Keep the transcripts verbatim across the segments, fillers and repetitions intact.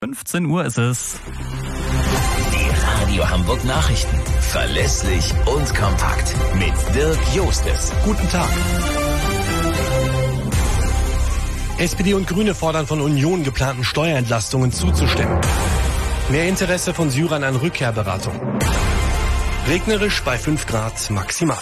fünfzehn Uhr ist es. Die Radio Hamburg Nachrichten. Verlässlich und kompakt. Mit Dirk Jostes. Guten Tag. S P D und Grüne fordern von Union, geplanten Steuerentlastungen zuzustimmen. Mehr Interesse von Syrern an Rückkehrberatung. Regnerisch bei fünf Grad maximal.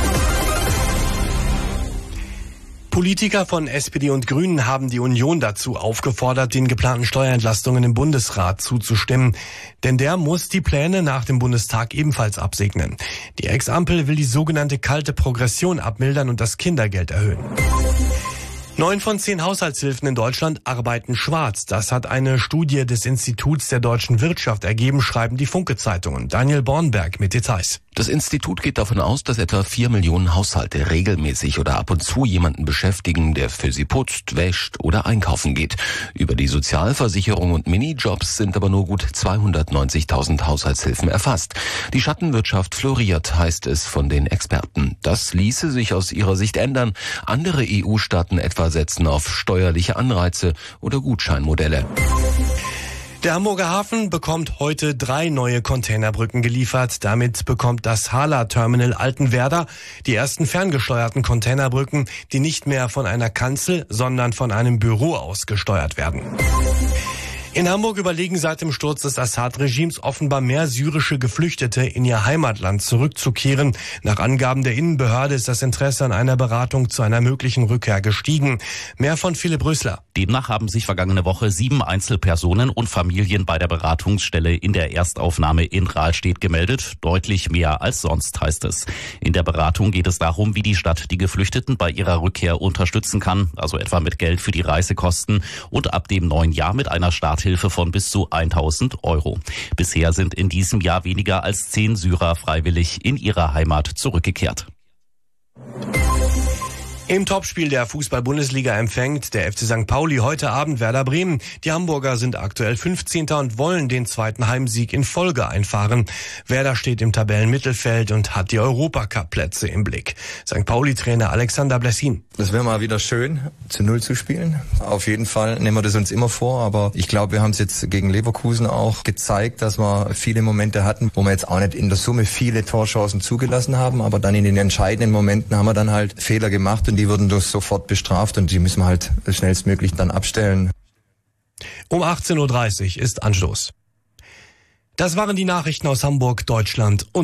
Politiker von S P D und Grünen haben die Union dazu aufgefordert, den geplanten Steuerentlastungen im Bundesrat zuzustimmen. Denn der muss die Pläne nach dem Bundestag ebenfalls absegnen. Die Ex-Ampel will die sogenannte kalte Progression abmildern und das Kindergeld erhöhen. Neun von zehn Haushaltshilfen in Deutschland arbeiten schwarz. Das hat eine Studie des Instituts der deutschen Wirtschaft ergeben, schreiben die Funke-Zeitungen. Daniel Bornberg mit Details. Das Institut geht davon aus, dass etwa vier Millionen Haushalte regelmäßig oder ab und zu jemanden beschäftigen, der für sie putzt, wäscht oder einkaufen geht. Über die Sozialversicherung und Minijobs sind aber nur gut zweihundertneunzigtausend Haushaltshilfen erfasst. Die Schattenwirtschaft floriert, heißt es von den Experten. Das ließe sich aus ihrer Sicht ändern. Andere E U-Staaten etwa setzen auf steuerliche Anreize oder Gutscheinmodelle. Der Hamburger Hafen bekommt heute drei neue Containerbrücken geliefert. Damit bekommt das Hala-Terminal Altenwerder die ersten ferngesteuerten Containerbrücken, die nicht mehr von einer Kanzel, sondern von einem Büro aus gesteuert werden. In Hamburg überlegen seit dem Sturz des Assad-Regimes offenbar mehr syrische Geflüchtete in ihr Heimatland zurückzukehren. Nach Angaben der Innenbehörde ist das Interesse an einer Beratung zu einer möglichen Rückkehr gestiegen. Mehr von Philipp Rösler. Demnach haben sich vergangene Woche sieben Einzelpersonen und Familien bei der Beratungsstelle in der Erstaufnahme in Rahlstedt gemeldet. Deutlich mehr als sonst, heißt es. In der Beratung geht es darum, wie die Stadt die Geflüchteten bei ihrer Rückkehr unterstützen kann, also etwa mit Geld für die Reisekosten und ab dem neuen Jahr mit einer Starthilfe von bis zu tausend Euro. Bisher sind in diesem Jahr weniger als zehn Syrer freiwillig in ihrer Heimat zurückgekehrt. Im Topspiel der Fußball-Bundesliga empfängt der F C Sankt Pauli heute Abend Werder Bremen. Die Hamburger sind aktuell fünfzehnter und wollen den zweiten Heimsieg in Folge einfahren. Werder steht im Tabellenmittelfeld und hat die Europacup-Plätze im Blick. Sankt Pauli-Trainer Alexander Blessin. Es wäre mal wieder schön, zu Null zu spielen. Auf jeden Fall nehmen wir das uns immer vor, aber ich glaube, wir haben es jetzt gegen Leverkusen auch gezeigt, dass wir viele Momente hatten, wo wir jetzt auch nicht in der Summe viele Torchancen zugelassen haben, aber dann in den entscheidenden Momenten haben wir dann halt Fehler gemacht und die wurden durch sofort bestraft und die müssen wir halt schnellstmöglich dann abstellen. Um achtzehn Uhr dreißig ist Anstoß. Das waren die Nachrichten aus Hamburg, Deutschland und